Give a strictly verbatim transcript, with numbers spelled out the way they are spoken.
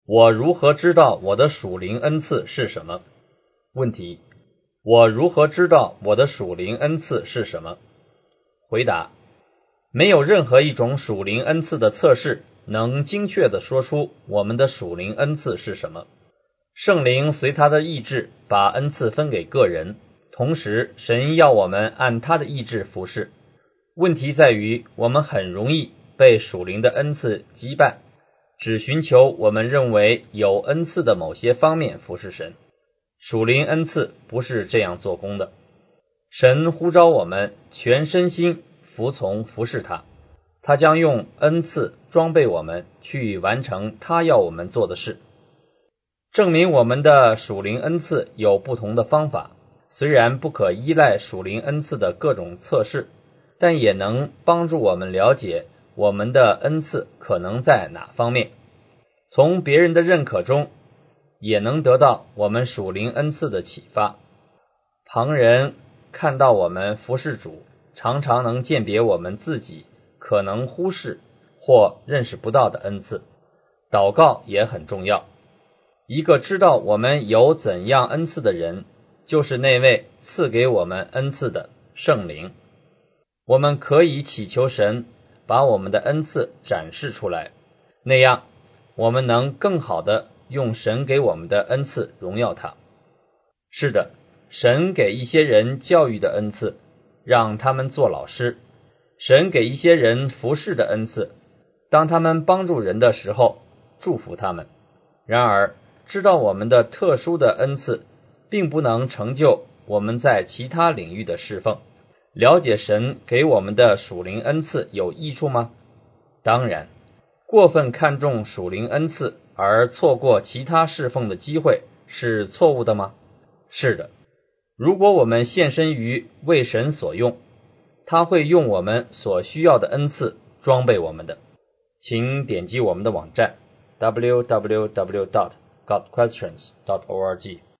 我如何知道我的属灵恩赐是什么？问题：我如何知道我的属灵恩赐是什么？回答：没有任何一种属灵恩赐的测试能精确地说出我们的属灵恩赐是什么。圣灵随他的意志把恩赐分给个人，同时神要我们按他的意志服侍。问题在于我们很容易被属灵的恩赐羁绊，只寻求我们认为有恩赐的某些方面服侍神。属灵恩赐不是这样做工的。神呼召我们全身心服从服侍他，他将用恩赐装备我们去完成他要我们做的事。证明我们的属灵恩赐有不同的方法，虽然不可依赖属灵恩赐的各种测试，但也能帮助我们了解我们的恩赐可能在哪方面。从别人的认可中也能得到我们属灵恩赐的启发。旁人看到我们服侍主，常常能鉴别我们自己可能忽视或认识不到的恩赐。祷告也很重要。一个知道我们有怎样恩赐的人，就是那位赐给我们恩赐的圣灵。我们可以祈求神把我们的恩赐展示出来，那样我们能更好地用神给我们的恩赐荣耀他。是的，神给一些人教育的恩赐，让他们做老师；神给一些人服侍的恩赐，当他们帮助人的时候，祝福他们。然而，知道我们的特殊的恩赐，并不能成就我们在其他领域的侍奉。了解神给我们的属灵恩赐有益处吗？当然。过分看重属灵恩赐而错过其他侍奉的机会是错误的吗？是的。如果我们献身于为神所用，他会用我们所需要的恩赐装备我们的。请点击我们的网站 double-u double-u double-u dot got questions dot org